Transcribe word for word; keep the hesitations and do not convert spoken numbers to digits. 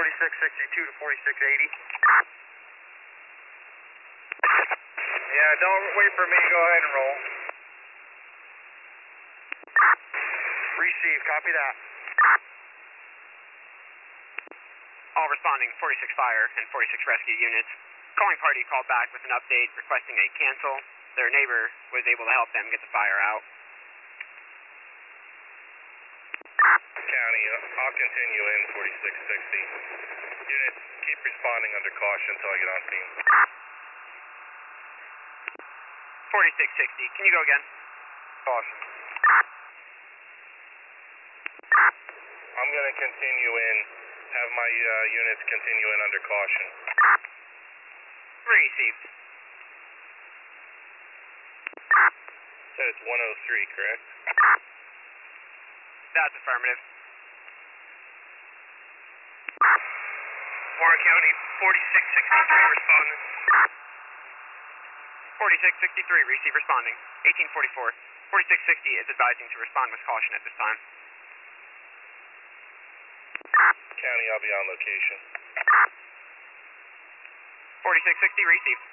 forty-six sixty-two to forty-six eighty. Yeah, don't wait for me. Go ahead and roll. Receive. Copy that. All responding forty-six fire and forty-six rescue units. Calling party called back with an update requesting a cancel. Their neighbor was able to help them get the fire out. County, I'll continue in forty-six sixty. Units, keep responding under caution until I get on scene. forty-six sixty, can you go again? Caution. I'm going to continue in, have my uh, units continue in under caution. Received. Said it's one oh three, correct? That's affirmative. Warren County, forty-six sixty-three responding. forty-six sixty-three, receive responding. eighteen forty-four. forty-six sixty is advising to respond with caution at this time. County, I'll be on location. forty-six sixty, receive.